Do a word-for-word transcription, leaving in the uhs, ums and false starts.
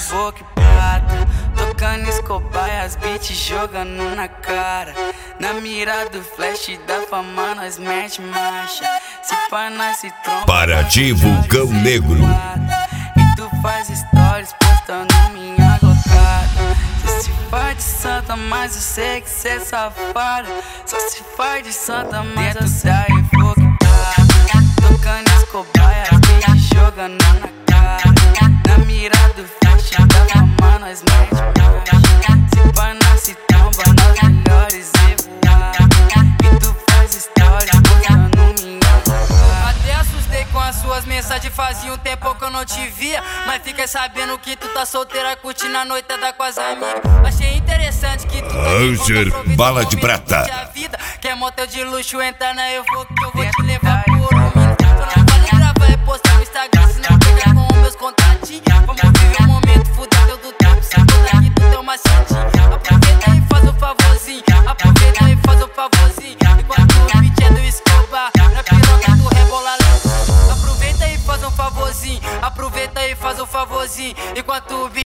Evoque prata, tocando Escobar e as beats jogando na cara. Na mira do flash da fama nós mete marcha. Se pá nós se tromba Paraty Vulcão Negro. E tu faz stories postando minha gocada. Cê se faz de santa, mas eu sei que cê é safada. Só se faz de santa, mas eu sei Evoque prata, tocando Escobar e as beats jogando na cara. Na mira do flash da fama nós mete marcha. Se pá nós se tromba nas melhores e voar. E tu faz stories postando minha gocada. Até assustei com as suas mensagens, fazia um tempo que eu não te via. Mas fiquei sabendo que tu tá solteira, curtindo a noitada com as amigas. Achei interessante que tu tá Ranger Bala de Prata. Quer motel de luxo, entra na Evoque que eu vou te levar.